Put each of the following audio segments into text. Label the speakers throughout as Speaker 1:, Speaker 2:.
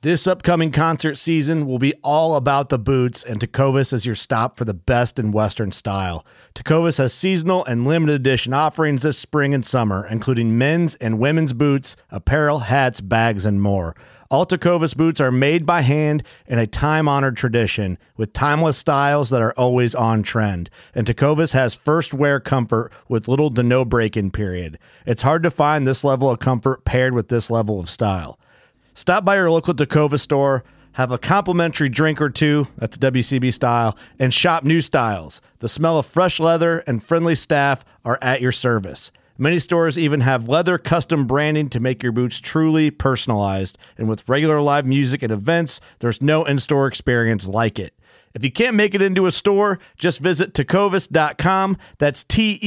Speaker 1: This upcoming concert season will be all about the boots, and Tecovas is your stop for the best in Western style. Tecovas has seasonal and limited edition offerings this spring and summer, including men's and women's boots, apparel, hats, bags, and more. All Tecovas boots are made by hand in a time-honored tradition with timeless styles that are always on trend. And Tecovas has first wear comfort with little to no break-in period. It's hard to find this level of comfort paired with this level of style. Stop by your local Tecovas store, have a complimentary drink or two, that's WCB style, and shop new styles. The smell of fresh leather and friendly staff are at your service. Many stores even have leather custom branding to make your boots truly personalized. And with regular live music and events, there's no in-store experience like it. If you can't make it into a store, just visit tecovas.com. That's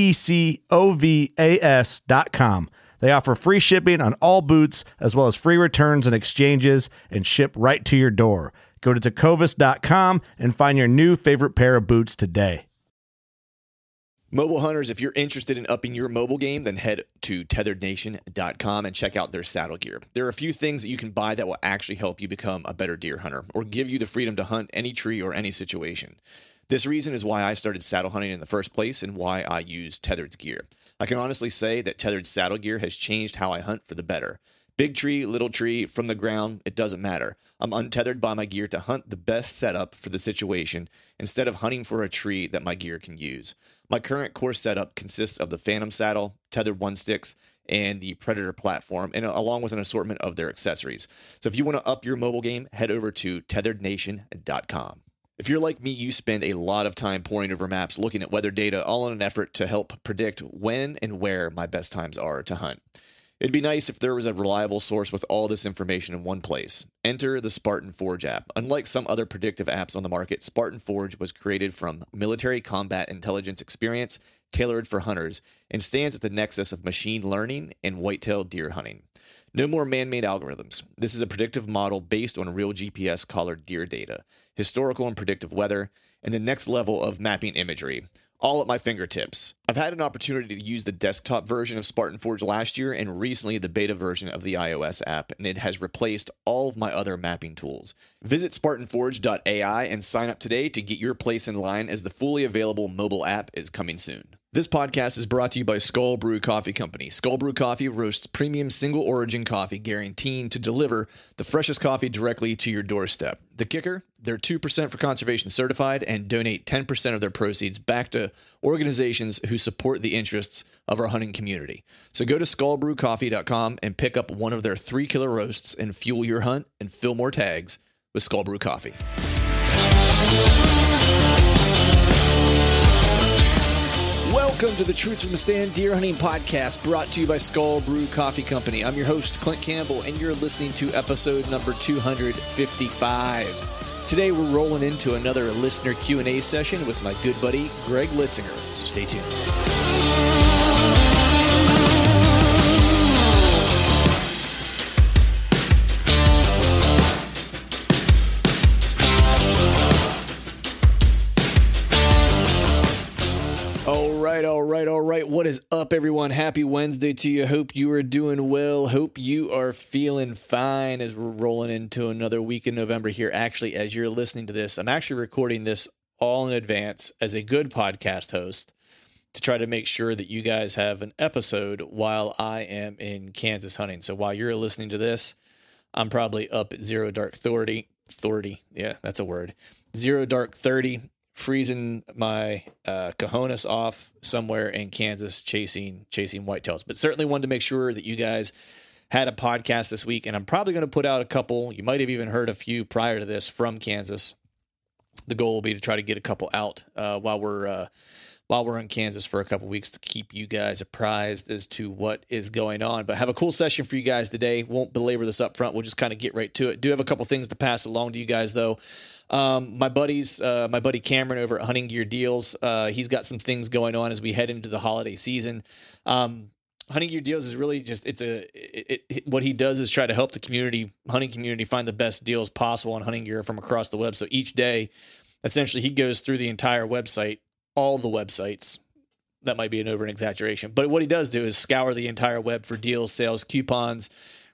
Speaker 1: TECOVAS.com. They offer free shipping on all boots, as well as free returns and exchanges, and ship right to your door. Go to tecovas.com and find your new favorite pair of boots today.
Speaker 2: Mobile hunters, if you're interested in upping your mobile game, then head to tetherednation.com and check out their saddle gear. There are a few things that you can buy that will actually help you become a better deer hunter or give you the freedom to hunt any tree or any situation. This reason is why I started saddle hunting in the first place and why I use Tethered's gear. I can honestly say that Tethered's saddle gear has changed how I hunt for the better. Big tree, little tree, from the ground, it doesn't matter. I'm untethered by my gear to hunt the best setup for the situation instead of hunting for a tree that my gear can use. My current core setup consists of the Phantom saddle, tethered one sticks, and the Predator platform, and along with an assortment of their accessories. So if you want to up your mobile game, head over to tetherednation.com. If you're like me, you spend a lot of time poring over maps, looking at weather data, all in an effort to help predict when and where my best times are to hunt. It'd be nice if there was a reliable source with all this information in one place. Enter the Spartan Forge app. Unlike some other predictive apps on the market, Spartan Forge was created from military combat intelligence experience tailored for hunters and stands at the nexus of machine learning and whitetail deer hunting. No more man-made algorithms. This is a predictive model based on real GPS collared deer data, historical and predictive weather, and the next level of mapping imagery, all at my fingertips. I've had an opportunity to use the desktop version of Spartan Forge last year and recently the beta version of the iOS app, and it has replaced all of my other mapping tools. Visit SpartanForge.ai and sign up today to get your place in line as the fully available mobile app is coming soon. This podcast is brought to you by Skull Brew Coffee Company. Skull Brew Coffee roasts premium single origin coffee, guaranteeing to deliver the freshest coffee directly to your doorstep. The kicker? They're 2% for conservation certified and donate 10% of their proceeds back to organizations who support the interests of our hunting community. So go to skullbrewcoffee.com and pick up one of their 3 killer roasts and fuel your hunt and fill more tags with Skull Brew Coffee. Welcome to the Truths from the Stand Deer Hunting Podcast, brought to you by Skull Brew Coffee Company. I'm your host, Clint Campbell, and you're listening to episode number 255. Today, we're rolling into another listener Q&A session with my good buddy, Greg Litzinger, so stay tuned. All right. What is up, everyone? Happy Wednesday to you. Hope you are doing well. Hope you are feeling fine as we're rolling into another week in November here. Actually, as you're listening to this, I'm actually recording this all in advance as a good podcast host to try to make sure that you guys have an episode while I am in Kansas hunting. So while you're listening to this, I'm probably up at 0 dark 30. Yeah, that's a word. 0 dark 30. Freezing my cojones off somewhere in Kansas chasing whitetails. But certainly wanted to make sure that you guys had a podcast this week, and I'm probably going to put out a couple. You might have even heard a few prior to this from Kansas. The goal will be to try to get a couple out while we're in Kansas for a couple weeks to keep you guys apprised as to what is going on. But have a cool session for you guys today. Won't belabor this up front. We'll just kind of get right to it. Do have a couple things to pass along to you guys, though. My buddy Cameron over at Hunting Gear Deals, he's got some things going on as we head into the holiday season. Hunting Gear Deals is really just, what he does is try to help the hunting community find the best deals possible on hunting gear from across the web. So each day, essentially, he goes through the entire website, all the websites. That might be an over an exaggeration, but what he does do is scour the entire web for deals, sales, coupons,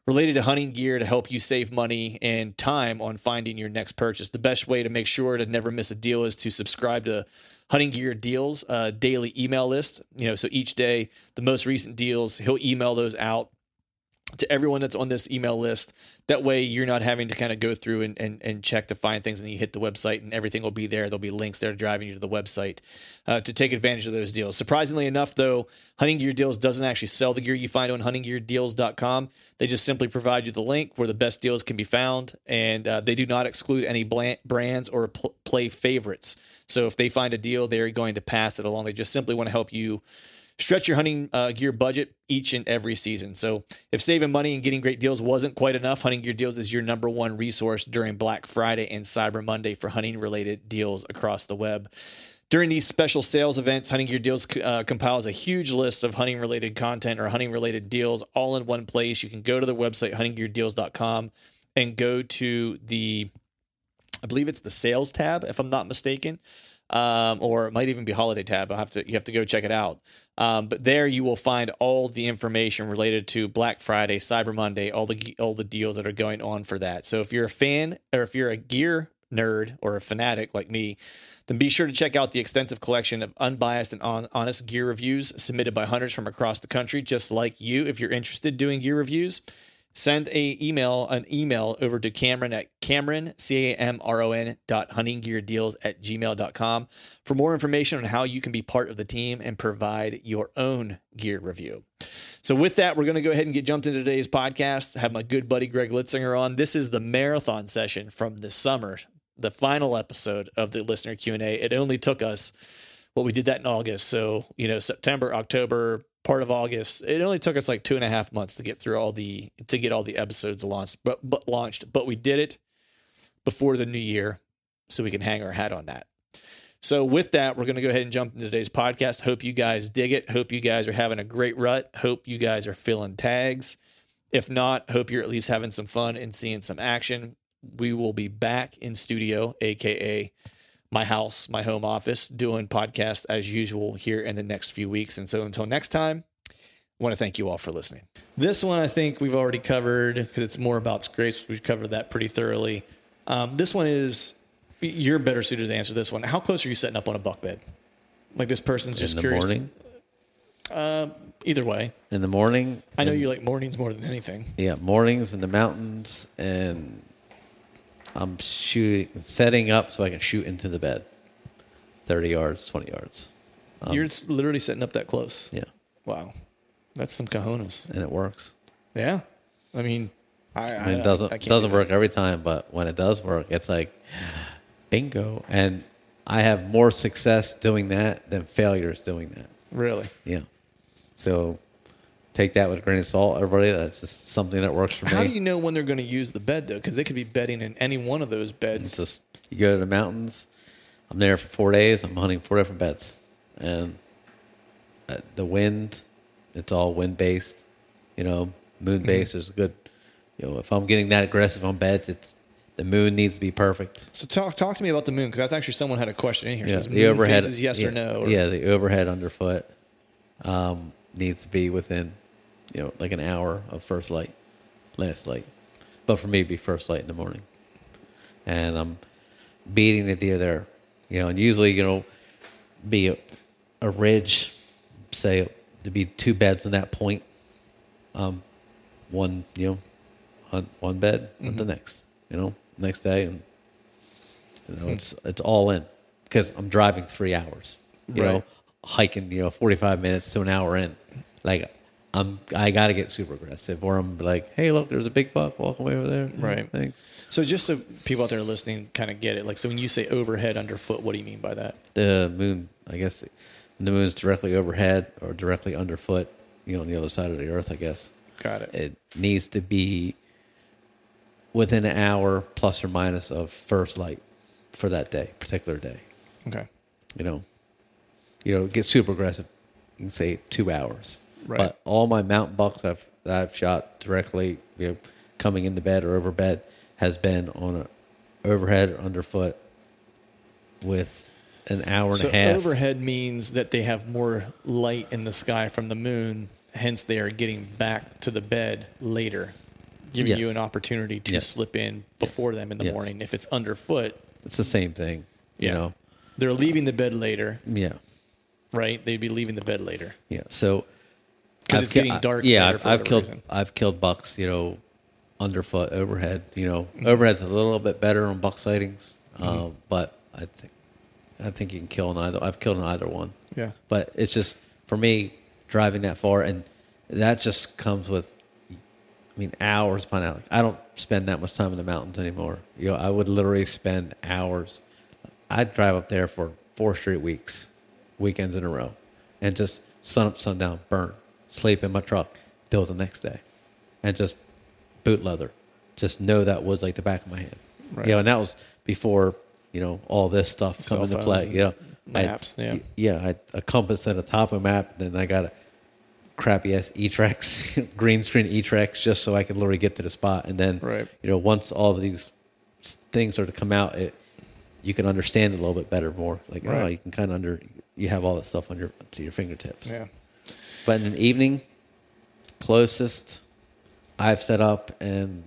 Speaker 2: related to hunting gear to help you save money and time on finding your next purchase. The best way to make sure to never miss a deal is to subscribe to Hunting Gear Deals daily email list. So each day, the most recent deals, he'll email those out to everyone that's on this email list. That way you're not having to kind of go through and check to find things, and you hit the website and everything will be there. There'll be links there driving you to the website to take advantage of those deals. Surprisingly enough, though, Hunting Gear Deals doesn't actually sell the gear you find on huntinggeardeals.com. They just simply provide you the link where the best deals can be found, and they do not exclude any brands or play favorites. So if they find a deal, they're going to pass it along. They just simply want to help you stretch your hunting gear budget each and every season. So if saving money and getting great deals wasn't quite enough, Hunting Gear Deals is your number one resource during Black Friday and Cyber Monday for hunting-related deals across the web. During these special sales events, Hunting Gear Deals compiles a huge list of hunting-related content or hunting-related deals all in one place. You can go to the website, huntinggeardeals.com, and go to I believe it's the sales tab, if I'm not mistaken. Or it might even be holiday tab. You have to go check it out. But there you will find all the information related to Black Friday, Cyber Monday, all the deals that are going on for that. So if you're a fan, or if you're a gear nerd or a fanatic like me, then be sure to check out the extensive collection of unbiased and honest gear reviews submitted by hunters from across the country, just like you. If you're interested in doing gear reviews, send an email over to Cameron at CamronHuntingGearDeals@gmail.com for more information on how you can be part of the team and provide your own gear review. So with that, we're going to go ahead and get jumped into today's podcast. I have my good buddy Greg Litzinger on. This is the marathon session from this summer, the final episode of the listener Q&A. It only took us, we did that in August. So, September, October, part of August. It only took us like 2.5 months to get through all the episodes launched, but we did it before the new year, so we can hang our hat on that. So with that, we're going to go ahead and jump into today's podcast. Hope you guys dig it. Hope you guys are having a great rut. Hope you guys are filling tags. If not, hope you're at least having some fun and seeing some action. We will be back in studio, aka my house, my home office, doing podcasts as usual here in the next few weeks. And so until next time, I want to thank you all for listening. This one I think we've already covered because it's more about Scrapes. We've covered that pretty thoroughly. This one you're better suited to answer this one. How close are you setting up on a buck bed? Like this person's just curious.
Speaker 3: In the
Speaker 2: morning? Either way.
Speaker 3: In the morning.
Speaker 2: I know you like mornings more than anything.
Speaker 3: Yeah, mornings in the mountains, and I'm setting up so I can shoot into the bed. 30 yards, 20 yards.
Speaker 2: You're literally setting up that close.
Speaker 3: Yeah.
Speaker 2: Wow. That's some cojones.
Speaker 3: And it works.
Speaker 2: Yeah. I mean,
Speaker 3: it doesn't work every time, but when it does work, it's like bingo. And I have more success doing that than failures doing that.
Speaker 2: Really?
Speaker 3: Yeah. So take that with a grain of salt, everybody. That's just something that works for me.
Speaker 2: How do you know when they're going to use the bed, though? Because they could be bedding in any one of those beds.
Speaker 3: It's just, you go to the mountains. I'm there for 4 days. I'm hunting 4 different beds. And the wind, it's all wind-based. Moon-based is good. If I'm getting that aggressive on beds, the moon needs to be perfect.
Speaker 2: So talk to me about the moon, because that's actually someone had a question in here.
Speaker 3: Yeah,
Speaker 2: It says
Speaker 3: the
Speaker 2: moon
Speaker 3: overhead
Speaker 2: phases, yes or no? Or,
Speaker 3: yeah, the overhead underfoot needs to be within, like an hour of first light, last light. But for me, it'd be first light in the morning. And I'm beating the deer there, and usually, be a ridge, say, to be 2 beds in that point. One, hunt one bed with the next, next day. And, it's all in because I'm driving 3 hours, hiking, 45 minutes to an hour in. Like, I got to get super aggressive, or I'm like, hey, look, there's a big buck walking away over there.
Speaker 2: Right.
Speaker 3: Thanks.
Speaker 2: So just so people out there listening kind of get it, like, so when you say overhead underfoot, what do you mean by that?
Speaker 3: The moon, I guess, the moon's directly overhead or directly underfoot, on the other side of the earth, I guess.
Speaker 2: Got it.
Speaker 3: It needs to be within an hour plus or minus of first light for that particular day.
Speaker 2: Okay.
Speaker 3: Get super aggressive. You can say 2 hours.
Speaker 2: Right.
Speaker 3: But all my mountain bucks that I've shot directly, coming into bed or over bed, has been on an overhead or underfoot with an hour and a half.
Speaker 2: So overhead means that they have more light in the sky from the moon, hence they are getting back to the bed later. giving you an opportunity to slip in before them in the
Speaker 3: Yes.
Speaker 2: morning. If it's underfoot,
Speaker 3: It's the same thing. You know.
Speaker 2: they're leaving the bed later,
Speaker 3: Yeah.
Speaker 2: right? They'd be leaving the bed later.
Speaker 3: Yeah. So
Speaker 2: Because it's getting dark.
Speaker 3: Yeah,
Speaker 2: later for
Speaker 3: I've
Speaker 2: whatever
Speaker 3: killed
Speaker 2: reason.
Speaker 3: I've killed bucks, underfoot, overhead. Overhead's a little bit better on buck sightings, but I think you can kill in either. I've killed in either one.
Speaker 2: Yeah.
Speaker 3: But it's just for me driving that far, and that just comes with, hours upon hours. I don't spend that much time in the mountains anymore. I would literally spend hours. I'd drive up there for 4 straight weeks, weekends in a row, and just sun up, sundown, burn, sleep in my truck till the next day, and just boot leather. Just know that was like the back of my hand.
Speaker 2: Right.
Speaker 3: And that was before all this stuff come
Speaker 2: Cell
Speaker 3: into
Speaker 2: phones
Speaker 3: play.
Speaker 2: and maps.
Speaker 3: I had a compass and a topo map, and then I got a crappy ass E-Trex, green screen E-Trex, just so I could literally get to the spot. And then,
Speaker 2: Right.
Speaker 3: Once all of these things are to come out, you can understand it a little bit better, more like
Speaker 2: Right.
Speaker 3: you can kind of you have all that stuff to your fingertips.
Speaker 2: Yeah.
Speaker 3: But in the evening, closest I've set up and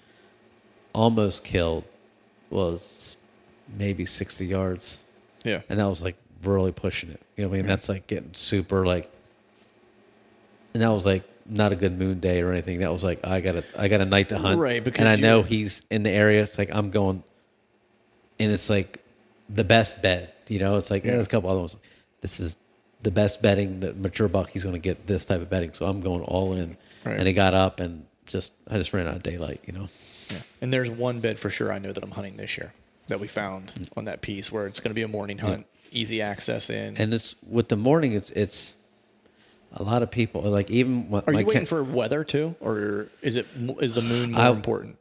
Speaker 3: almost killed was maybe 60 yards.
Speaker 2: Yeah.
Speaker 3: And that was like really pushing it. That's like getting super and that was like not a good moon day or anything. That was like, I got a night to hunt.
Speaker 2: Right, because
Speaker 3: and I know he's in the area. It's like, I'm going, and it's like the best bet, it's like, there's a couple other ones. This is the best betting, the mature buck, he's going to get this type of betting. So I'm going all in.
Speaker 2: Right.
Speaker 3: And he got up and I just ran out of daylight,
Speaker 2: Yeah. And there's one bed for sure I know that I'm hunting this year that we found on that piece where it's going to be a morning hunt, easy access in.
Speaker 3: And it's with the morning, it's a lot of people like even when,
Speaker 2: Are you waiting for weather too, or is the moon more important?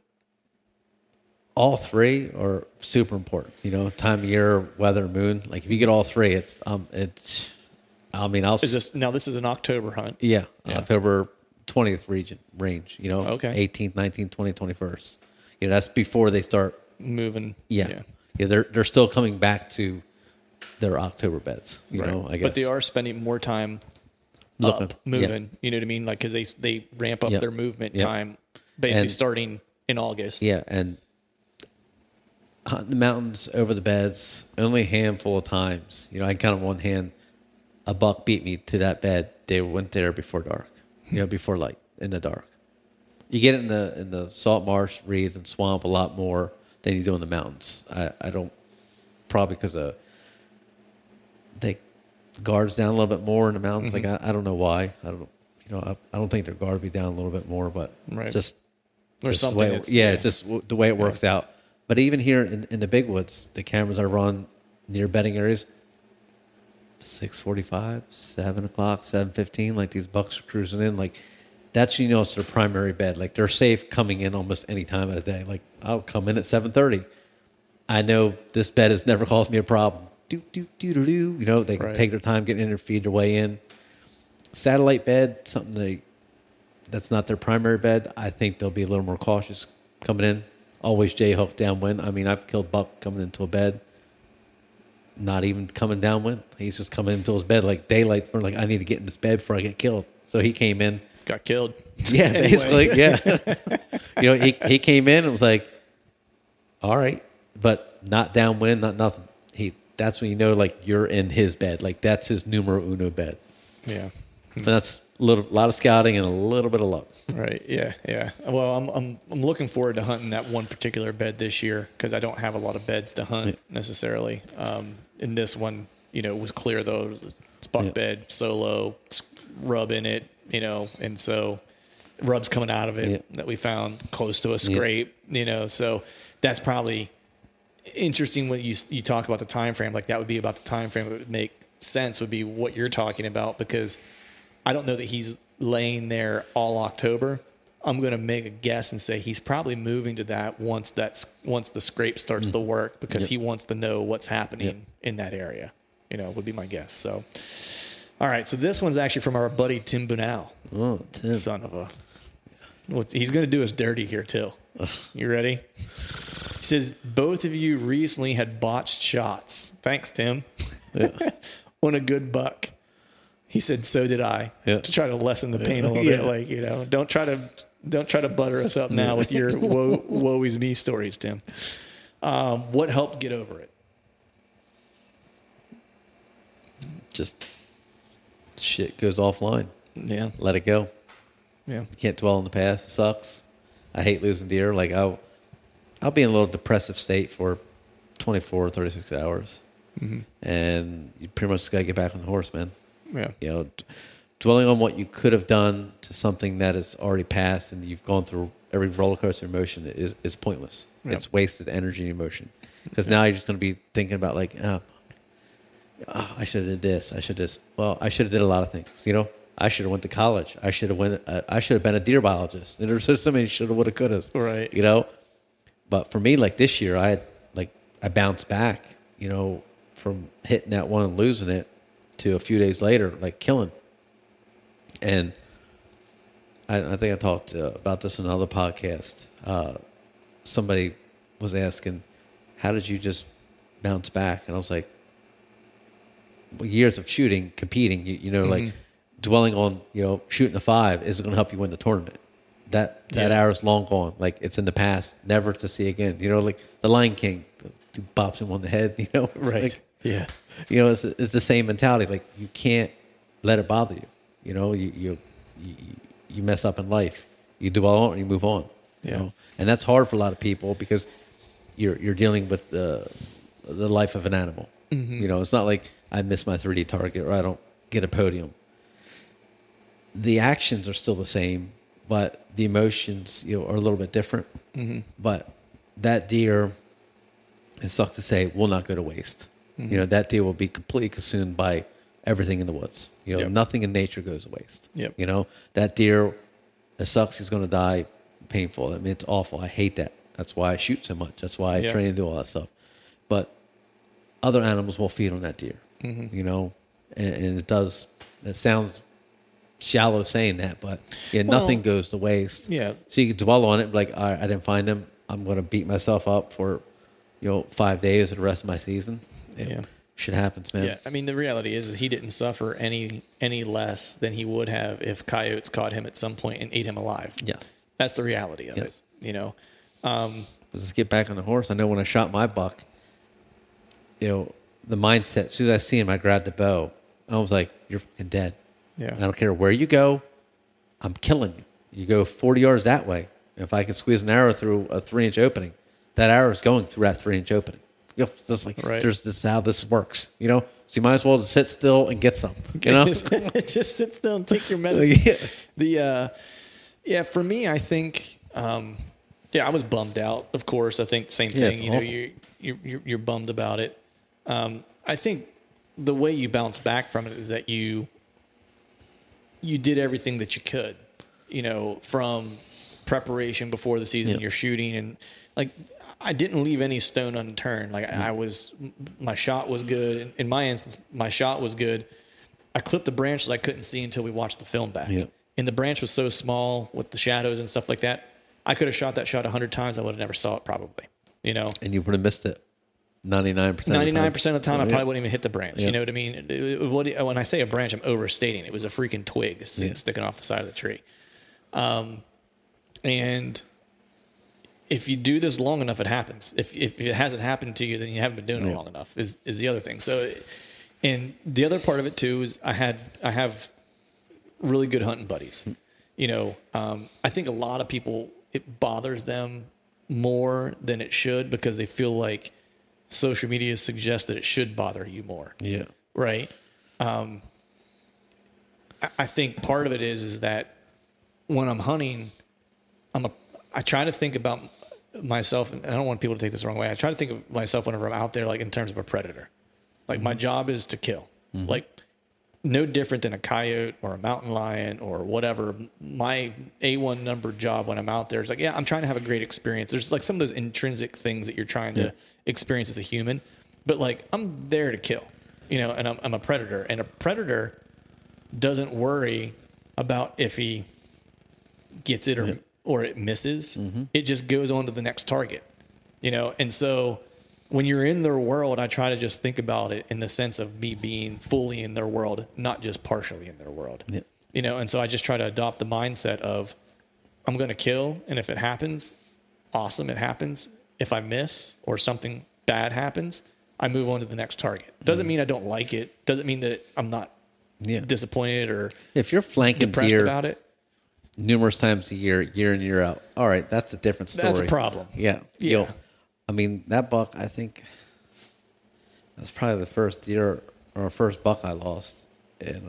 Speaker 3: all three are super important. Time of year, weather, moon. Like if you get all three, it's.
Speaker 2: This is an October hunt?
Speaker 3: Yeah. October 20th range.
Speaker 2: Okay.
Speaker 3: 18th, 19th, 20th, 21st. That's before they start
Speaker 2: moving.
Speaker 3: Yeah. They're still coming back to their October beds. I guess.
Speaker 2: But they are spending more time moving.
Speaker 3: Yeah.
Speaker 2: You know what I mean? Like because they ramp up their movement time, basically starting in August.
Speaker 3: Yeah, and hunting the mountains over the beds only a handful of times. I count on one hand. A buck beat me to that bed. They went there before dark. Before light in the dark. You get it in the salt marsh, reeds, and swamp a lot more than you do in the mountains. I don't, probably because they guards down a little bit more in the mountains.
Speaker 2: Mm-hmm.
Speaker 3: Like I don't know why. I don't think their guard be down a little bit more, but just
Speaker 2: There's
Speaker 3: just
Speaker 2: something.
Speaker 3: the way just the way it works out. But even here in the big woods, the cameras I run near bedding areas, 6:45, 7 o'clock, 7:15, like these bucks are cruising in. Like that's it's their primary bed. Like they're safe coming in almost any time of the day. Like I'll come in at 7:30. I know this bed has never caused me a problem. Do. They can take their time getting in and feed their way in. Satellite bed, something that's not their primary bed. I think they'll be a little more cautious coming in. Always J-hook downwind. I've killed buck coming into a bed, not even coming downwind. He's just coming into his bed like daylight. We're like, I need to get in this bed before I get killed. So he came in.
Speaker 2: Got killed.
Speaker 3: Yeah, basically, yeah. He came in and was like, all right, but not downwind, not nothing. That's when like you're in his bed. Like that's his numero uno bed.
Speaker 2: Yeah.
Speaker 3: And that's a lot of scouting and a little bit of luck.
Speaker 2: Right. Yeah. Yeah. Well, I'm looking forward to hunting that one particular bed this year because I don't have a lot of beds to hunt necessarily. In this one, it was clear though. It's buck bed, solo, rub in it, and so rubs coming out of it that we found close to a scrape, so that's probably interesting when you talk about the time frame. Like that would be about the time frame that would make sense, would be what you're talking about, because I don't know that he's laying there all October. I'm going to make a guess and say he's probably moving to that once the scrape starts to work, because he wants to know what's happening in that area, would be my guess. So, all right. So this one's actually from our buddy Tim Bunau.
Speaker 3: Oh, Tim.
Speaker 2: Son of a, he's going to do us dirty here too. You ready? He says, both of you recently had botched shots. Thanks, Tim. On a good buck. He said, so did I. To try to lessen the pain a little bit. Like, don't try to
Speaker 4: Don't try to butter us up now with your woe is me stories, Tim. What helped get over it?
Speaker 3: Just shit goes offline.
Speaker 4: Yeah.
Speaker 3: Let it go.
Speaker 4: Yeah.
Speaker 3: You can't dwell on the past. It sucks. I hate losing deer. Like I'll be in a little depressive state for 24 or 36 hours. Mm-hmm. And you pretty much just got to get back on the horse, man.
Speaker 4: Yeah.
Speaker 3: You know, dwelling on what you could have done to something that is already passed and you've gone through every roller coaster emotion is pointless. Yep. It's wasted energy and emotion. Because now you're just going to be thinking about like, I should have did this. I should have did a lot of things. You know, I should have went to college. I should have been a deer biologist. And there's so many should have, would have, could have.
Speaker 4: Right.
Speaker 3: You know, but for me, like this year, I bounced back. You know, from hitting that one and losing it to a few days later, like killing. And I think I talked about this in another podcast. Somebody was asking, "How did you just bounce back?" And I was like, years of shooting, competing, you know, like dwelling on, you know, shooting a 5 isn't going to help you win the tournament. That hour is long gone. Like it's in the past, never to see again. You know, like the Lion King, who bops him on the head, you know?
Speaker 4: Right.
Speaker 3: Like,
Speaker 4: yeah.
Speaker 3: You know, it's the same mentality. Like you can't let it bother you. You know, you mess up in life. You dwell on it, you move on.
Speaker 4: Yeah.
Speaker 3: You know? And that's hard for a lot of people because you're dealing with the life of an animal. Mm-hmm. You know, it's not like I miss my 3D target or I don't get a podium. The actions are still the same, but the emotions, you know, are a little bit different. Mm-hmm. But that deer, it sucks to say, will not go to waste. Mm-hmm. You know, that deer will be completely consumed by everything in the woods. You know, nothing in nature goes to waste.
Speaker 4: Yep.
Speaker 3: You know, that deer, it sucks. He's going to die painful. I mean, it's awful. I hate that. That's why I shoot so much. That's why I train and do all that stuff. But other animals will feed on that deer. Mm-hmm. You know, and it sounds shallow saying that, but nothing goes to waste.
Speaker 4: Yeah.
Speaker 3: So you can dwell on it, like, all right, I didn't find him. I'm going to beat myself up for, 5 days or the rest of my season. Shit happens, man.
Speaker 4: Yeah. I mean, the reality is that he didn't suffer any less than he would have if coyotes caught him at some point and ate him alive.
Speaker 3: Yes.
Speaker 4: That's the reality of it, you know?
Speaker 3: Let's get back on the horse. I know when I shot my buck, the mindset, as soon as I see him, I grabbed the bow. I was like, you're fucking dead.
Speaker 4: Yeah.
Speaker 3: I don't care where you go. I'm killing you. You go 40 yards that way. If I can squeeze an arrow through a 3-inch opening, that arrow is going through that 3-inch opening. That's like, this is how this works, So you might as well just sit still and get some,
Speaker 4: Just sit still and take your medicine. For me, I think, I was bummed out, of course. I think the same thing, you're bummed about it. I think the way you bounce back from it is that you did everything that you could, from preparation before the season, you're shooting, and like I didn't leave any stone unturned. Like my shot was good. In my instance, my shot was good. I clipped a branch that I couldn't see until we watched the film back. Yeah. And the branch was so small with the shadows and stuff like that. I could have shot that shot 100 times. I would have never saw it probably,
Speaker 3: And you would have missed it 99%.
Speaker 4: 99% of the time, I probably wouldn't even hit the branch. Yeah. You know what I mean? When I say a branch, I'm overstating. It was a freaking twig sticking off the side of the tree. And if you do this long enough, it happens. If it hasn't happened to you, then you haven't been doing it long enough. Is the other thing. So, and the other part of it too is I have really good hunting buddies. I think a lot of people, it bothers them more than it should because they feel like social media suggests that it should bother you more.
Speaker 3: Yeah.
Speaker 4: Right. I think part of it is that when I'm hunting, I try to think about myself, and I don't want people to take this the wrong way. I try to think of myself whenever I'm out there, like in terms of a predator. Like my job is to kill. Mm-hmm. Like no different than a coyote or a mountain lion or whatever. My A1 number job when I'm out there is like, I'm trying to have a great experience. There's like some of those intrinsic things that you're trying to experience as a human, but like I'm there to kill, and I'm a predator, and a predator doesn't worry about if he gets it or it misses. Mm-hmm. It just goes on to the next target, and so when you're in their world, I try to just think about it in the sense of me being fully in their world, not just partially in their world. Yeah. And so I just try to adopt the mindset of I'm going to kill. And if it happens, awesome, it happens. If I miss or something bad happens, I move on to the next target. Doesn't mean I don't like it. Doesn't mean that I'm not disappointed or
Speaker 3: if you're flanking
Speaker 4: depressed
Speaker 3: deer
Speaker 4: about it.
Speaker 3: numerous times a year, year in, year out, all right, that's a different story.
Speaker 4: That's a problem.
Speaker 3: Yeah.
Speaker 4: Yeah.
Speaker 3: I mean, that buck, I think that's probably the first deer or first buck I lost in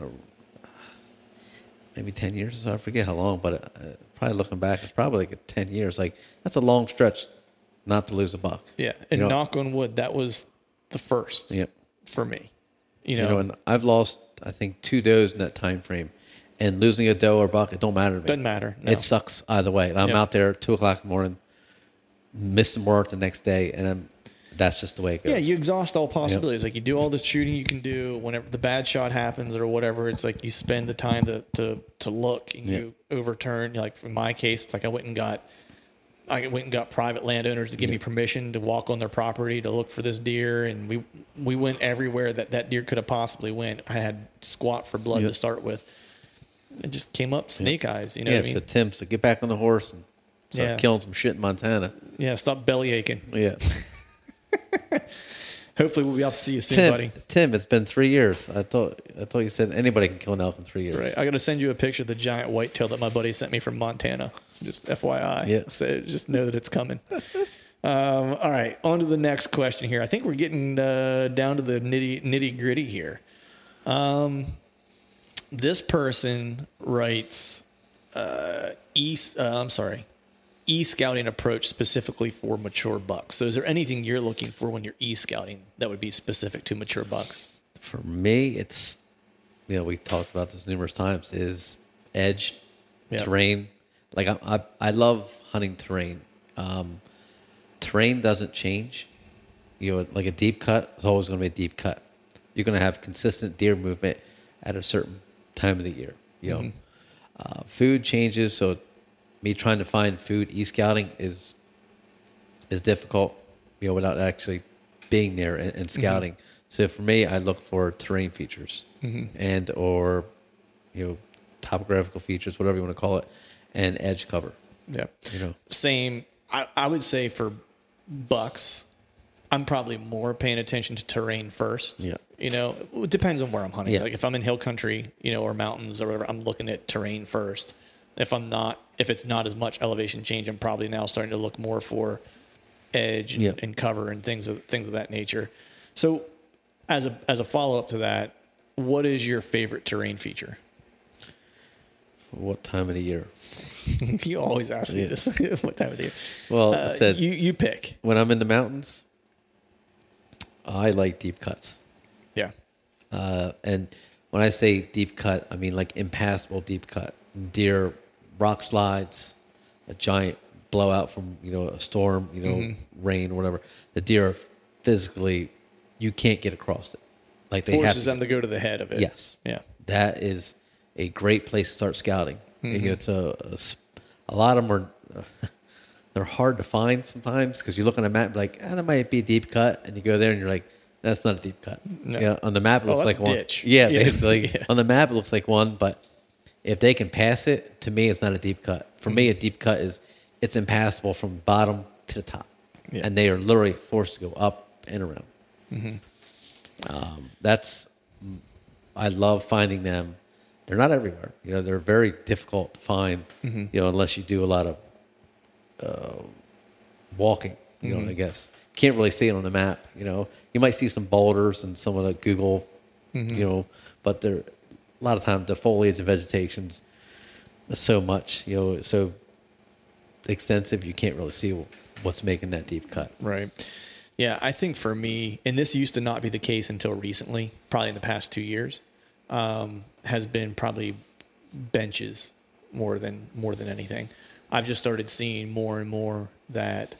Speaker 3: maybe 10 years or so. I forget how long, but probably looking back, it's probably like 10 years. Like, that's a long stretch not to lose a buck.
Speaker 4: Yeah. And knock on wood, that was the first for me. You know,
Speaker 3: and I've lost, I think, 2 does in that time frame. And losing a doe or buck, it don't matter to me.
Speaker 4: Doesn't matter. No.
Speaker 3: It sucks either way. I'm out there at 2 o'clock in the morning, missing work the next day, and that's just the way it goes.
Speaker 4: Yeah, you exhaust all possibilities. Like you do all the shooting you can do. Whenever the bad shot happens or whatever, it's like you spend the time to look and you overturn. Like in my case, it's like I went and got private landowners to give me permission to walk on their property to look for this deer, and we went everywhere that deer could have possibly went. I had squat for blood to start with. It just came up snake eyes. You know what I mean?
Speaker 3: So Tim, so get back on the horse and start killing some shit in Montana.
Speaker 4: Yeah, stop belly aching.
Speaker 3: Yeah.
Speaker 4: Hopefully we'll be out to see you soon, buddy.
Speaker 3: Tim, it's been 3 years. I thought you said anybody can kill an elk in 3 years.
Speaker 4: Right. I got to send you a picture of the giant whitetail that my buddy sent me from Montana. Just FYI.
Speaker 3: Yeah.
Speaker 4: So just know that it's coming. All right. On to the next question here. I think we're getting down to the nitty gritty here. This person writes e-scouting approach specifically for mature bucks. So is there anything you're looking for when you're e-scouting that would be specific to mature bucks?
Speaker 3: For me, it's, we talked about this numerous times, is edge, terrain. Like I love hunting terrain. Terrain doesn't change. Like a deep cut is always going to be a deep cut. You're going to have consistent deer movement at a certain time of the year. Food changes, so me trying to find food e-scouting is difficult, without actually being there and scouting. So for me, I look for terrain features and or topographical features, whatever you want to call it, and edge cover.
Speaker 4: Yeah. Same. I would say for bucks, I'm probably more paying attention to terrain first. Yeah. It depends on where I'm hunting. Yeah. Like if I'm in hill country, or mountains or whatever, I'm looking at terrain first. If it's not as much elevation change, I'm probably now starting to look more for edge and cover and things of that nature. So as a follow-up to that, what is your favorite terrain feature?
Speaker 3: What time of the year?
Speaker 4: You always ask me this. What time of the year?
Speaker 3: Well,
Speaker 4: you pick.
Speaker 3: When I'm in the mountains, I like deep cuts.
Speaker 4: Yeah.
Speaker 3: And when I say deep cut, I mean like impassable deep cut. Deer, rock slides, a giant blowout from, a storm, rain or whatever. The deer are physically, you can't get across it. Like they
Speaker 4: forces them to go to the head of it.
Speaker 3: Yes.
Speaker 4: Yeah.
Speaker 3: That is a great place to start scouting. It's a lot of them are, they're hard to find sometimes because you look on a map like, that might be a deep cut. And you go there and you're like, that's not a deep cut. No. On the map, it looks like one.
Speaker 4: Ditch.
Speaker 3: Yeah, basically. Yeah. On the map, it looks like one, but if they can pass it, to me, it's not a deep cut. For me, a deep cut it's impassable from bottom to the top. Yeah. And they are literally forced to go up and around. I love finding them. They're not everywhere. They're very difficult to find, unless you do a lot of walking, I guess. Can't really see it on the map, You might see some boulders and some of the Google, but they're a lot of times the foliage and vegetation's so much, so extensive you can't really see what's making that deep cut.
Speaker 4: Right. Yeah, I think for me, and this used to not be the case until recently, probably in the past 2 years, has been probably benches more than anything. I've just started seeing more and more that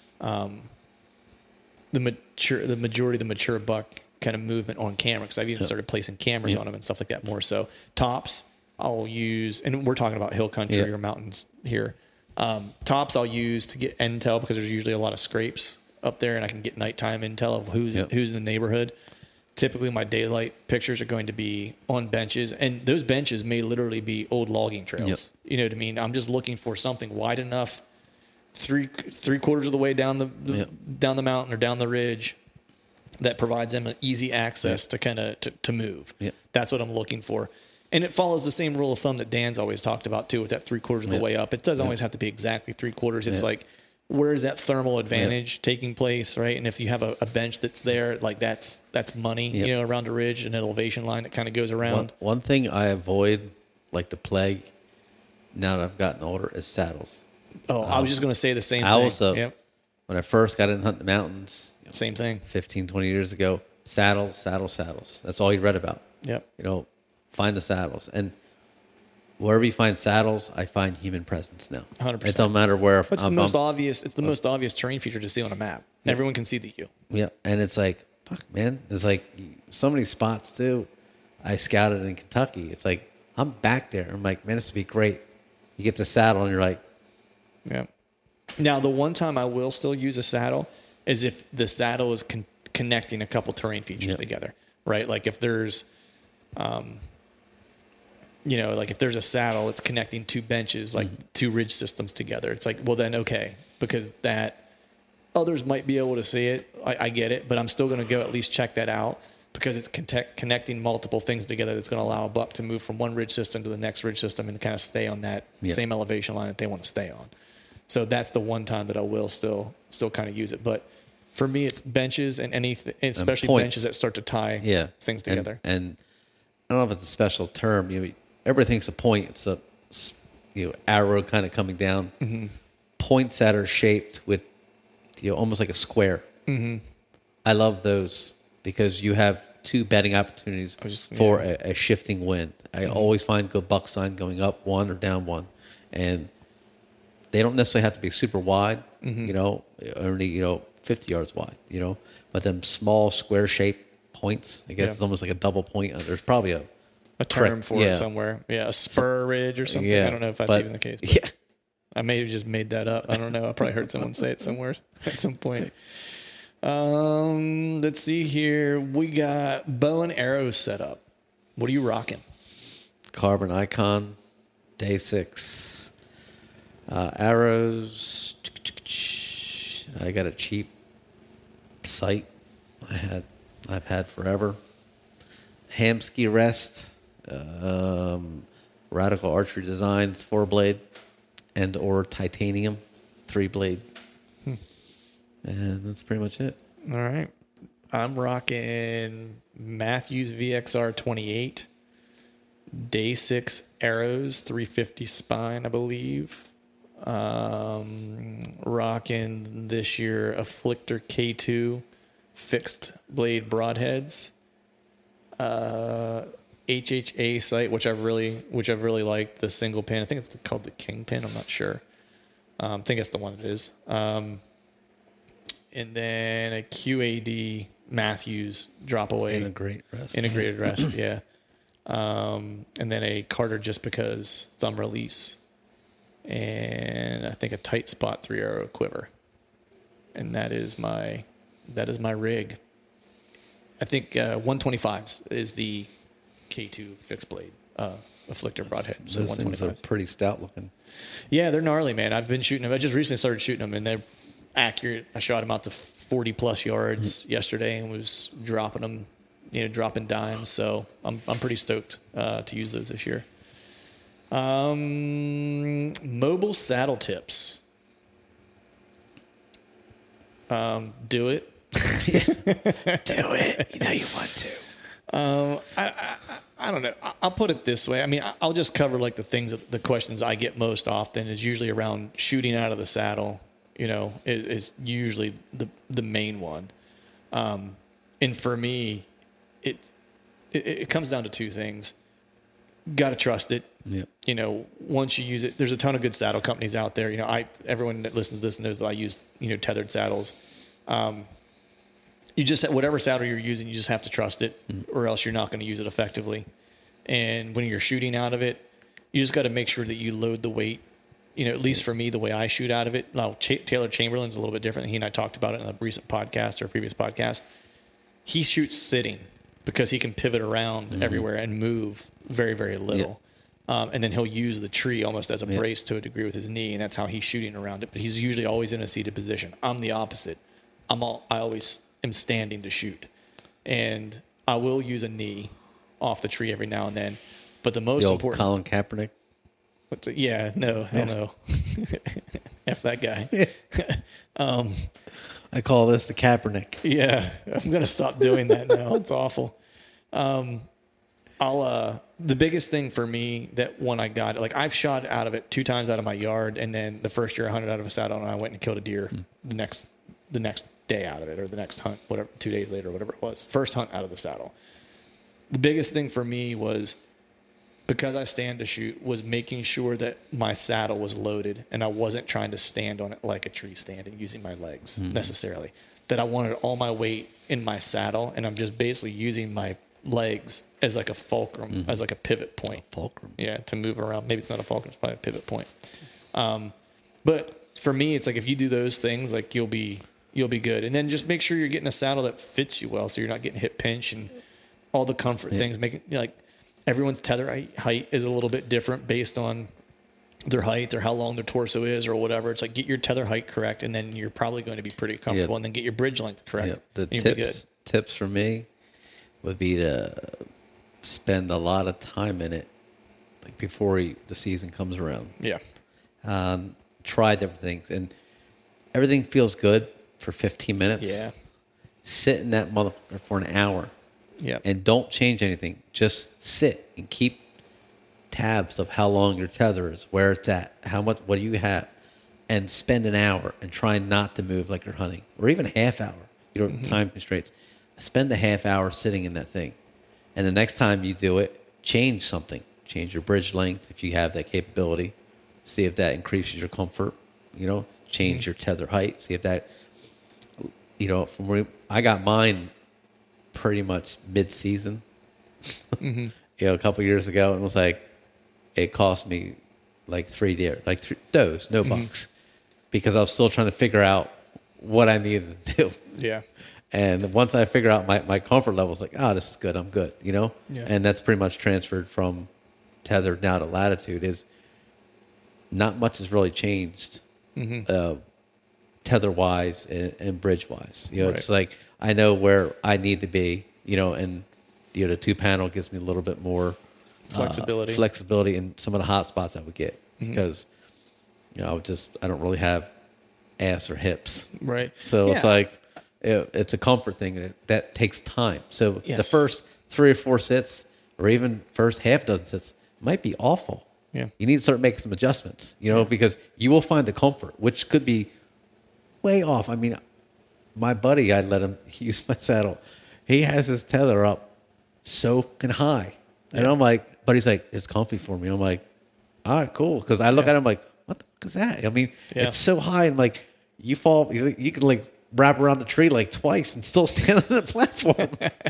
Speaker 4: the majority of the mature buck kind of movement on camera, because I've even started placing cameras on them and stuff like that more. So tops I'll use, and we're talking about hill country or mountains here. Tops I'll use to get intel because there's usually a lot of scrapes up there, and I can get nighttime intel of who's in the neighborhood. typically my daylight pictures are going to be on benches, and those benches may literally be old logging trails.
Speaker 3: Yep.
Speaker 4: You know what I mean? I'm just looking for something wide enough, three quarters of the way down the down the mountain or down the ridge, that provides them an easy access to kind of to move.
Speaker 3: Yep.
Speaker 4: That's what I'm looking for. And it follows the same rule of thumb that Dan's always talked about too, with that 3/4 of the way up. It doesn't always have to be exactly 3/4. It's like, where is that thermal advantage taking place, right? And if you have a bench that's there, like that's money, you know, around a ridge and an elevation line that kind of goes around.
Speaker 3: One thing I avoid, like the plague, now that I've gotten older, is saddles.
Speaker 4: Oh, I was just going to say the same
Speaker 3: I
Speaker 4: thing.
Speaker 3: also, when I first got in hunting the mountains,
Speaker 4: Same thing.
Speaker 3: 15, 20 years ago, saddles. That's all you read about.
Speaker 4: Yep.
Speaker 3: You know, find the saddles. And wherever you find saddles, I find human presence now.
Speaker 4: 100%.
Speaker 3: It don't matter where.
Speaker 4: It's the most obvious. It's the most obvious terrain feature to see on a map. Everyone can see the U.
Speaker 3: Yeah, and it's like, fuck, man. It's like so many spots too. I scouted in Kentucky. It's like I'm back there. I'm like, man, this would be great. You get the saddle, and you're like,
Speaker 4: yeah. Now, the one time I will still use a saddle is if the saddle is connecting a couple terrain features together, right? Like if there's, you know, like if there's a saddle, it's connecting two benches, like two ridge systems together. It's like, well, then okay, because that others might be able to see it. I get it, but I'm still going to go at least check that out because it's connecting multiple things together. That's going to allow a buck to move from one ridge system to the next ridge system and kind of stay on that same elevation line that they want to stay on. So that's the one time that I will still kind of use it. But for me, it's benches and anything, especially benches that start to tie things together.
Speaker 3: And I don't know if it's a special term. You know, everybody thinks a point. It's a arrow kind of coming down. Mm-hmm. Points that are shaped with almost like a square. Mm-hmm. I love those because you have two bedding opportunities for a shifting wind. I always find good buck sign going up one or down one, and they don't necessarily have to be super wide, only 50 yards wide, but them small square shaped points, I guess it's almost like a double point. There's probably a
Speaker 4: term for it somewhere. Yeah, a spur ridge or something. I don't know if that's even the case. But I may have just made that up. I don't know. I probably heard someone say it somewhere at some point. Let's see here. We got bow and arrows set up. What are you rocking?
Speaker 3: Carbon Icon, Day 6. Arrows. I got a cheap sight I've had forever. Hamsky Rest, Radical Archery Designs 4-blade and or titanium 3-blade. And that's pretty much it.
Speaker 4: All right. I'm rocking Matthews VXR 28, Day 6 arrows, 350 spine, I believe. Rocking this year Afflictor K2 fixed blade broadheads. HHA sight, which I've really liked, the single pin. I think it's called the Kingpin. I'm not sure. I think that's the one it is. And then a QAD Matthews drop away. Integrated rest, yeah. And then a Carter Just Because thumb release. And I think a tight spot 3-arrow quiver. And that is my rig. I think 125s is the K2 fixed blade Afflictor broadhead. So
Speaker 3: those things are pretty stout looking.
Speaker 4: Yeah, they're gnarly, man. I've been shooting them. I just recently started shooting them, and they're accurate. I shot them out to 40 plus yards yesterday and was dropping them, dropping dimes. So I'm pretty stoked to use those this year. Mobile saddle tips. Do it.
Speaker 3: Do it. You know you want to.
Speaker 4: I don't know. I'll put it this way. I mean, I'll just cover like the questions I get most often is usually around shooting out of the saddle. Is usually the main one. And for me, it comes down to two things. Got to trust it.
Speaker 3: Yep.
Speaker 4: Once you use it, there's a ton of good saddle companies out there. Everyone that listens to this knows that I use, tethered saddles. You just, whatever saddle you're using, you just have to trust it or else you're not going to use it effectively. And when you're shooting out of it, you just got to make sure that you load the weight. At least for me, the way I shoot out of it. Now, Taylor Chamberlain's a little bit different. He and I talked about it in a recent podcast or a previous podcast. He shoots sitting. because he can pivot around everywhere and move very, very little. And then he'll use the tree almost as a brace to a degree with his knee, and that's how he's shooting around it. But he's usually always in a seated position. I'm the opposite. I always am standing to shoot, and I will use a knee off the tree every now and then. But the most important,
Speaker 3: Colin Kaepernick.
Speaker 4: hell no, F that guy.
Speaker 3: I call this the Kaepernick.
Speaker 4: Yeah, I'm gonna stop doing that now. It's awful. The biggest thing for me that when I got it, like I've shot out of it 2 times out of my yard, and then the first year I hunted out of a saddle, and I went and killed a deer the next day out of it, or the next hunt, whatever, 2 days later, whatever it was. First hunt out of the saddle. The biggest thing for me was, because I stand to shoot, was making sure that my saddle was loaded and I wasn't trying to stand on it like a tree stand and using my legs necessarily. That I wanted all my weight in my saddle, and I'm just basically using my legs as like a fulcrum, as like a pivot point.
Speaker 3: Fulcrum.
Speaker 4: Yeah, to move around. Maybe it's not a fulcrum, it's probably a pivot point. But for me, it's like if you do those things, like you'll be good. And then just make sure you're getting a saddle that fits you well, so you're not getting hip pinch and all the comfort things. Making like everyone's tether height is a little bit different based on their height or how long their torso is or whatever. It's like get your tether height correct, and then you're probably going to be pretty comfortable. And then get your bridge length correct.
Speaker 3: The
Speaker 4: and you'll be good.
Speaker 3: tips for me would be to spend a lot of time in it, like before the season comes around.
Speaker 4: Yeah.
Speaker 3: Try different things, and everything feels good for 15 minutes.
Speaker 4: Yeah.
Speaker 3: Sit in that motherfucker for an hour.
Speaker 4: Yeah.
Speaker 3: And don't change anything. Just sit and keep tabs of how long your tether is, where it's at, how much, what do you have, and spend an hour and try not to move like you're hunting, or even a half hour. You don't have time constraints. Spend a half hour sitting in that thing. And the next time you do it, change something. Change your bridge length if you have that capability. See if that increases your comfort. Change your tether height. See if that, from where I got mine pretty much mid-season, a couple years ago, and it was like, it cost me like 3 deer, like 3 does, no bucks, because I was still trying to figure out what I needed to do.
Speaker 4: Yeah.
Speaker 3: And once I figure out my comfort level, it's like, this is good, I'm good, Yeah. And that's pretty much transferred from tethered now to latitude. Is not much has really changed, tether-wise and bridge-wise.
Speaker 4: Right.
Speaker 3: It's like I know where I need to be, and the 2-panel gives me a little bit more flexibility in some of the hot spots I would get because, I don't really have ass or hips.
Speaker 4: Right.
Speaker 3: So it's like, it's a comfort thing that takes time. So the
Speaker 4: Yes.
Speaker 3: first 3 or 4 sits, or even first half dozen sits, might be awful.
Speaker 4: Yeah.
Speaker 3: You need to start making some adjustments, because you will find the comfort, which could be way off. I mean, my buddy, I let him use my saddle. He has his tether up so fucking high. And I'm like, but he's like, it's comfy for me. I'm like, all right, cool. Because I look at him like, what the fuck is that? I mean, it's so high. And like, you fall, you can like wrap around the tree like twice and still stand on the platform.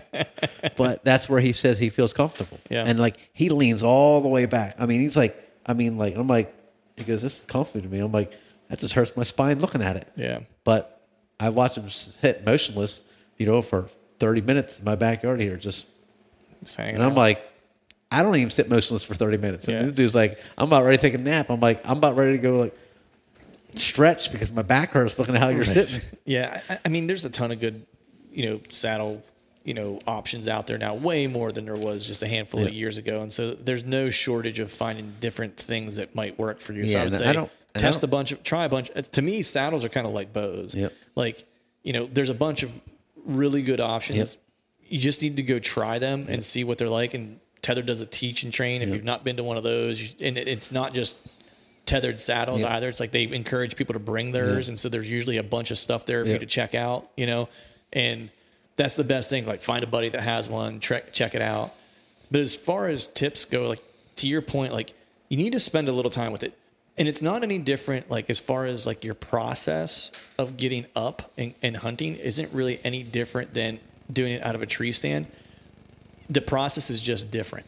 Speaker 3: But that's where he says he feels comfortable.
Speaker 4: Yeah.
Speaker 3: And like, he leans all the way back. I mean, he's like, I'm like, he goes, this is comfy to me. I'm like, that just hurts my spine looking at it.
Speaker 4: Yeah.
Speaker 3: But I watched him sit motionless, for 30 minutes in my backyard here, just
Speaker 4: hanging
Speaker 3: and I'm
Speaker 4: out.
Speaker 3: like, I don't even sit motionless for 30 minutes.
Speaker 4: Yeah.
Speaker 3: And the dude's like, I'm about ready to take a nap. I'm like, I'm about ready to go like stretch because my back hurts looking at how you're sitting.
Speaker 4: Yeah. I mean, there's a ton of good, saddle, options out there now, way more than there was just a handful of years ago. And so there's no shortage of finding different things that might work for you. So I would say try a bunch. To me, saddles are kind of like bows.
Speaker 3: Yep.
Speaker 4: Like, there's a bunch of really good options.
Speaker 3: Yep.
Speaker 4: You just need to go try them and see what they're like. And Tether does a teach and train. If you've not been to one of those, and it's not just tethered saddles either. It's like they encourage people to bring theirs. And so there's usually a bunch of stuff there for you to check out, and that's the best thing. Like find a buddy that has one, check it out. But as far as tips go, like to your point, like you need to spend a little time with it. And it's not any different, like as far as like your process of getting up and hunting isn't really any different than doing it out of a tree stand. The process is just different.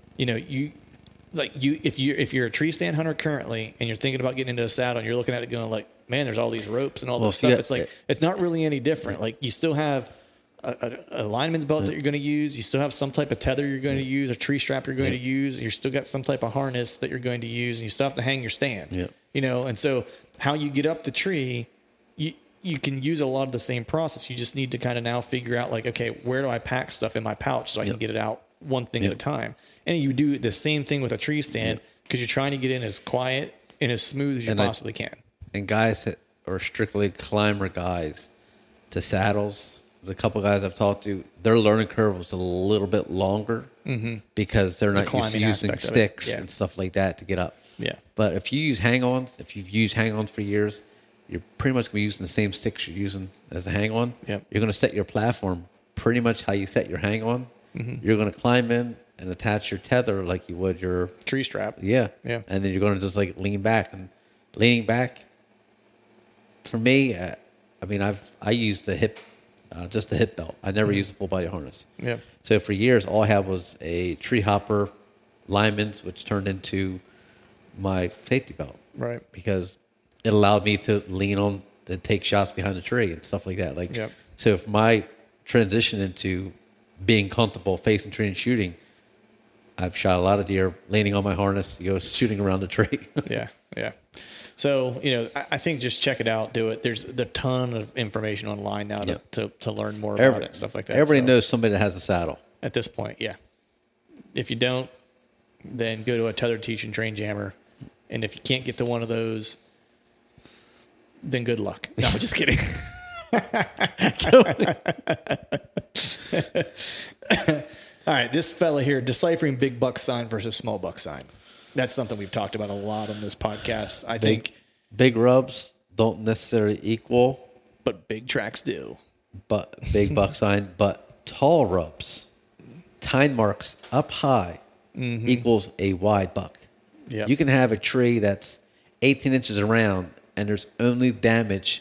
Speaker 4: If you're a tree stand hunter currently and you're thinking about getting into a saddle and you're looking at it going like, man, there's all these ropes and all this stuff. It's like, it's not really any different. Like you still have a lineman's belt that you're going to use. You still have some type of tether you're going to use, a tree strap you're going to use. You still got some type of harness that you're going to use, and you still have to hang your stand.
Speaker 3: Yeah.
Speaker 4: You know, and so how you get up the tree, you can use a lot of the same process. You just need to kind of now figure out like, okay, where do I pack stuff in my pouch so I can get it out one thing at a time? And you do the same thing with a tree stand because you're trying to get in as quiet and as smooth as you possibly can.
Speaker 3: And guys that are strictly climber guys, the saddles, the couple guys I've talked to, their learning curve was a little bit longer because they're not used to using sticks and stuff like that to get up.
Speaker 4: Yeah.
Speaker 3: But if you use hang-ons, if you've used hang-ons for years, you're pretty much going to be using the same sticks you're using as the hang-on.
Speaker 4: Yep.
Speaker 3: You're going to set your platform pretty much how you set your hang-on. You're going to climb in and attach your tether like you would your
Speaker 4: Tree strap.
Speaker 3: Yeah.
Speaker 4: Yeah.
Speaker 3: And then you're going to just like lean back. And leaning back, for me, I used the hip, just the hip belt. I never used a full body harness.
Speaker 4: Yeah.
Speaker 3: So for years, all I had was a tree hopper lineman's, which turned into my safety belt.
Speaker 4: Right.
Speaker 3: Because it allowed me to lean on and take shots behind the tree and stuff like that. Like, so for my transition into being comfortable facing tree and shooting, I've shot a lot of deer leaning on my harness, shooting around the tree.
Speaker 4: Yeah. So, I think just check it out, do it. There's a ton of information online now to learn more about it, stuff like that.
Speaker 3: Everybody knows somebody that has a saddle.
Speaker 4: At this point, yeah. If you don't, then go to a tethered teach and train jammer. And if you can't get to one of those, then good luck. No, I'm just kidding. All right, this fella here, deciphering big buck sign versus small buck sign. That's something we've talked about a lot on this podcast. I think
Speaker 3: big rubs don't necessarily equal,
Speaker 4: but big tracks do.
Speaker 3: But big buck sign, but tall rubs, tine marks up high equals a wide buck.
Speaker 4: Yeah,
Speaker 3: you can have a tree that's 18 inches around and there's only damage,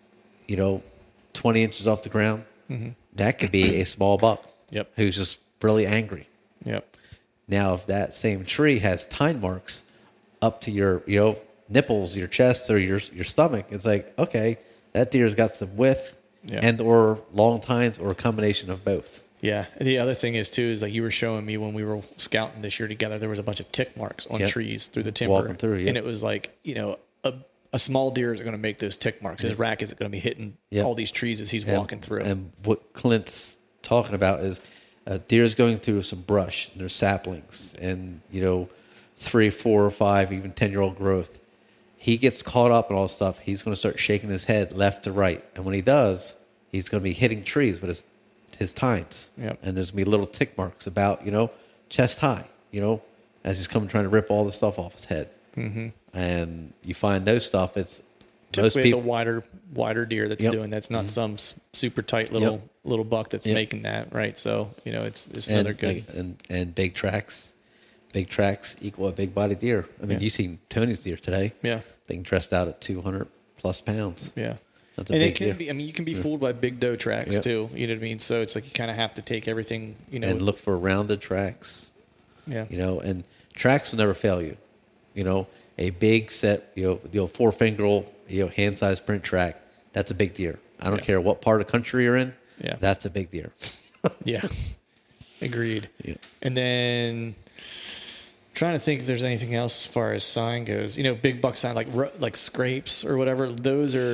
Speaker 3: 20 inches off the ground. That could be a small buck.
Speaker 4: Yep.
Speaker 3: Who's just really angry.
Speaker 4: Yep.
Speaker 3: Now, if that same tree has tine marks up to your, nipples, your chest, or your stomach, it's like, okay, that deer's got some width and or long tines or a combination of both. Yeah.
Speaker 4: The other thing is too is like you were showing me when we were scouting this year together, there was a bunch of tick marks on trees through the timber.
Speaker 3: Walking through,
Speaker 4: and it was like, a small deer is going to make those tick marks. His rack is going to be hitting all these trees as he's walking through.
Speaker 3: And what Clint's talking about is a deer's going through some brush and there's saplings and 3, 4, 5, even 10-year-old growth. He gets caught up in all this stuff. He's going to start shaking his head left to right, and when he does, he's going to be hitting trees with his tines.
Speaker 4: Yep.
Speaker 3: And there's going to be little tick marks about chest high. As he's coming trying to rip all the stuff off his head. And you find those stuff.
Speaker 4: Typically it's a wider deer that's doing that's not some super tight little buck that's making that, right? So it's another good
Speaker 3: and big tracks equal a big body deer. I mean, you've seen Tony's deer today.
Speaker 4: Yeah,
Speaker 3: they can dressed out at 200 plus pounds.
Speaker 4: Yeah,
Speaker 3: that's a
Speaker 4: and
Speaker 3: big
Speaker 4: it can
Speaker 3: deer.
Speaker 4: be. I mean, you can be fooled by big doe tracks too. You know what I mean? So it's like you kind of have to take everything.
Speaker 3: And look for rounded tracks.
Speaker 4: Yeah,
Speaker 3: and tracks will never fail you. A big set, 4-finger, hand-sized print track. That's a big deer. I don't care what part of the country you're in.
Speaker 4: Yeah,
Speaker 3: that's a big deer.
Speaker 4: Yeah, agreed.
Speaker 3: Yeah.
Speaker 4: And then trying to think if there's anything else as far as sign goes. Big buck sign like scrapes or whatever. Those are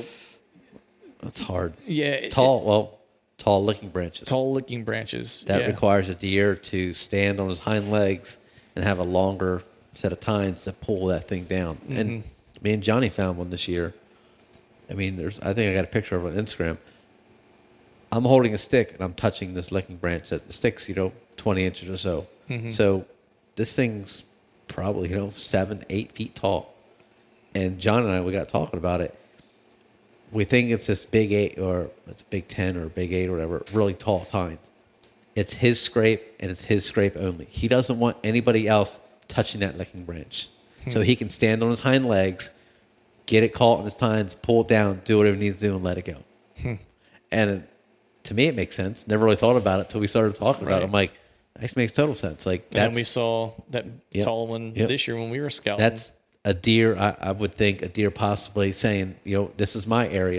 Speaker 3: That's hard.
Speaker 4: Yeah,
Speaker 3: tall licking branches.
Speaker 4: Tall licking branches.
Speaker 3: That requires a deer to stand on his hind legs and have a longer set of tines to pull that thing down. And me and Johnny found one this year. I mean, I think I got a picture of it on Instagram. I'm holding a stick and I'm touching this licking branch. The stick's 20 inches or so. So this thing's probably 7, 8 feet tall. And John and I, we got talking about it. We think it's this big 8 or it's a big 10 or a big 8 or whatever, really tall tine. It's his scrape and it's his scrape only. He doesn't want anybody else touching that licking branch. So he can stand on his hind legs, get it caught in his tines, pull it down, do whatever he needs to do, and let it go. And to me, it makes sense. Never really thought about it until we started talking about it. I'm like, this makes total sense. Like,
Speaker 4: and we saw that tall one this year when we were scouting.
Speaker 3: That's a deer. I would think a deer possibly saying, this is my area.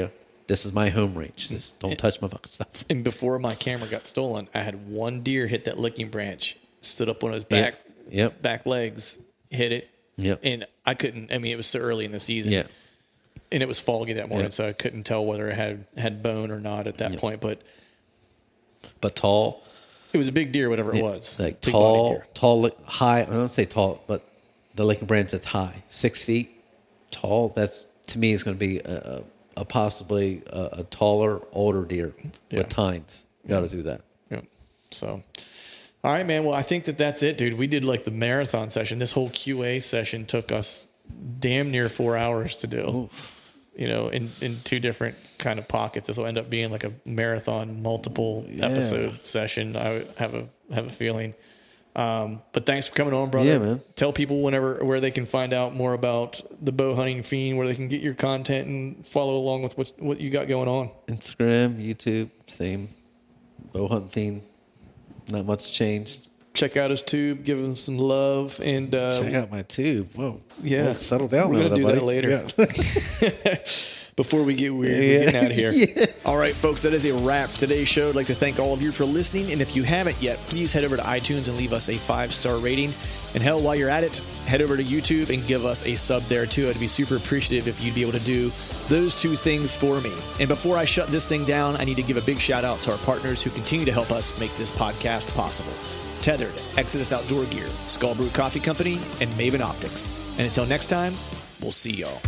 Speaker 3: this is my home range. Just don't touch my fucking stuff.
Speaker 4: And before my camera got stolen, I had one deer hit that licking branch, stood up on his back back legs, hit it.
Speaker 3: Yep.
Speaker 4: And I couldn't, I mean, it was so early in the season.
Speaker 3: Yeah.
Speaker 4: And it was foggy that morning,
Speaker 3: Yep.
Speaker 4: so I couldn't tell whether it had bone or not at that point. But
Speaker 3: tall.
Speaker 4: it was a big deer, whatever it was.
Speaker 3: Like
Speaker 4: Big body deer.
Speaker 3: tall, high. I don't say tall, but the licking branch that's high, 6 feet tall. That's, to me, is going to be a possibly a taller, older deer with tines. You got to do that.
Speaker 4: Yeah. So, all right, man. Well, I think that's it, dude. We did like the marathon session. This whole QA session took us damn near 4 hours to do. Oof. You know, in two different kind of pockets. This will end up being like a marathon, multiple episode session. I have a feeling. But thanks for coming on, brother.
Speaker 3: Yeah, man.
Speaker 4: Tell people where they can find out more about the Bow Hunting Fiend, where they can get your content and follow along with what you got going on.
Speaker 3: Instagram, YouTube, same. Bow Hunting Fiend. Not much changed.
Speaker 4: Check out his tube, give him some love, and
Speaker 3: check out my tube. Whoa.
Speaker 4: Yeah.
Speaker 3: Whoa, settle down.
Speaker 4: We're gonna do
Speaker 3: buddy.
Speaker 4: that later.
Speaker 3: Yeah.
Speaker 4: Before we get weird, we're getting out of here. All right, folks, that is a wrap for today's show. I'd like to thank all of you for listening. And if you haven't yet, please head over to iTunes and leave us a 5-star rating. And hell, while you're at it, head over to YouTube and give us a sub there too. I'd be super appreciative if you'd be able to do those two things for me. And before I shut this thing down, I need to give a big shout out to our partners who continue to help us make this podcast possible. Tethered, Exodus Outdoor Gear, Skull Brew Coffee Company, and Maven Optics. And until next time, we'll see y'all.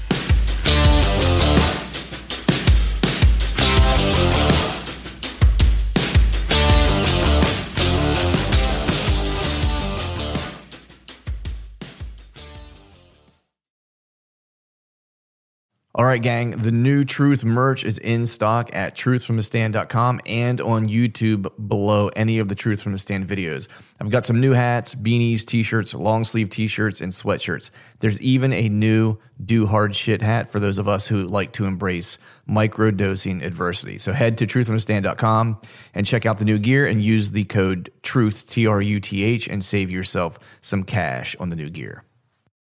Speaker 5: All right, gang, the new Truth merch is in stock at truthfromthestand.com and on YouTube below any of the Truth from the Stand videos. I've got some new hats, beanies, t-shirts, long sleeve t-shirts, and sweatshirts. There's even a new Do Hard Shit hat for those of us who like to embrace micro-dosing adversity. So head to truthfromthestand.com and check out the new gear and use the code TRUTH, T-R-U-T-H, and save yourself some cash on the new gear.